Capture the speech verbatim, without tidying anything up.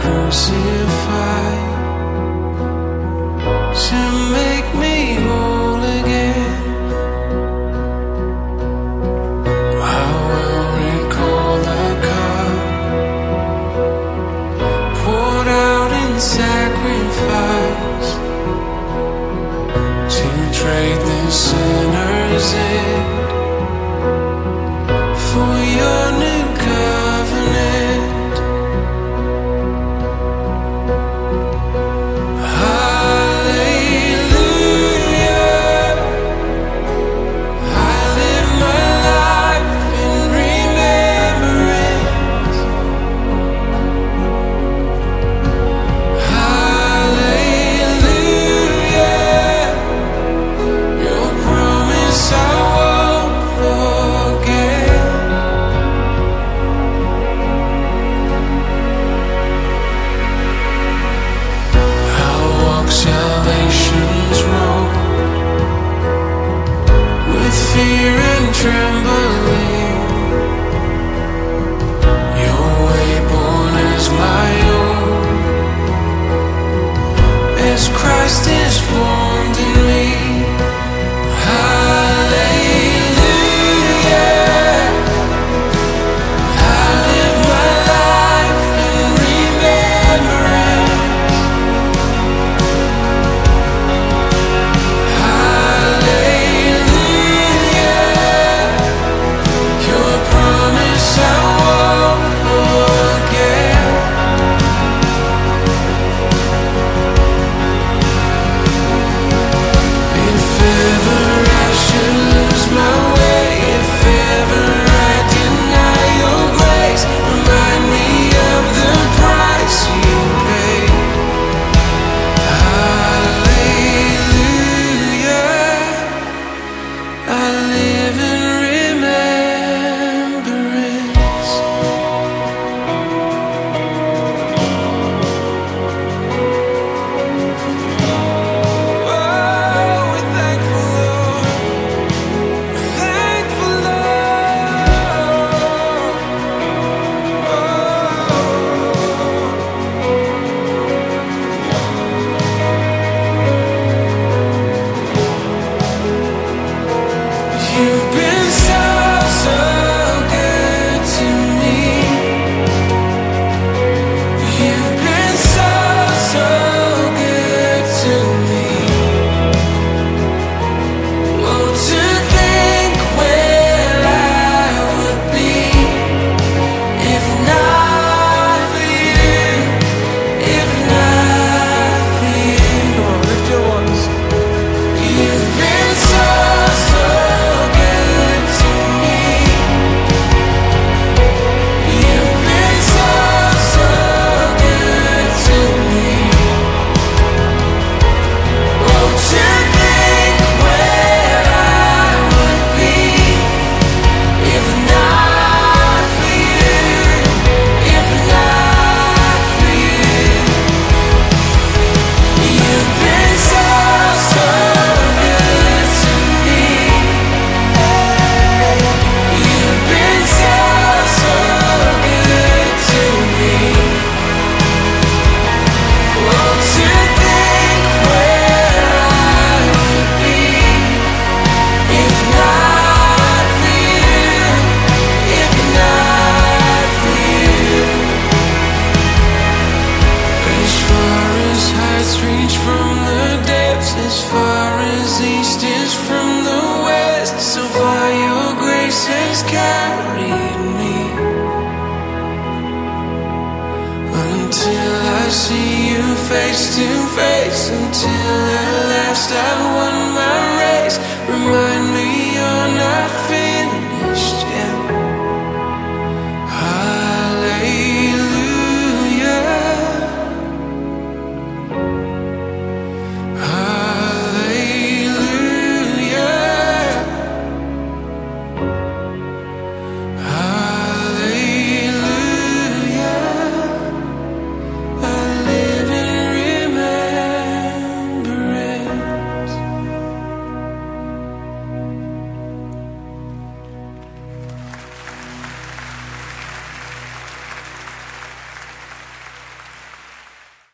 crucified to make me whole again. I will recall the cup poured out in sacrifice to trade the sinners in for your new covenant. Salvation's road with fear and trembling, your way born as my own, as Christ is formed in me. As far as east is from the west, so far your grace has carried me, until I see you face to face, until at last I've won my race. Remind